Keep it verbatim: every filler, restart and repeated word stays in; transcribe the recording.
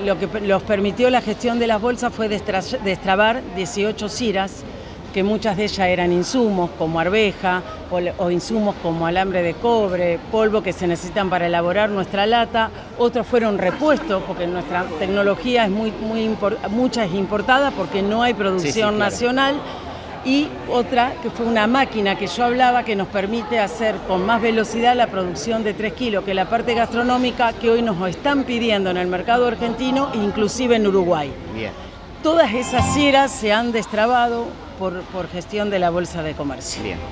lo que los permitió la gestión de las bolsas fue destra destrabar dieciocho siras, que muchas de ellas eran insumos como arveja o, o insumos como alambre de cobre, polvo que se necesitan para elaborar nuestra lata. Otros fueron repuestos porque nuestra tecnología es muy, muy import mucha es importada porque no hay producción sí, sí, claro. nacional. Y otra que fue una máquina que yo hablaba que nos permite hacer con más velocidad la producción de tres kilos, que es la parte gastronómica que hoy nos están pidiendo en el mercado argentino, inclusive en Uruguay. Bien. Todas esas sieras se han destrabado por, por gestión de la Bolsa de Comercio. Bien.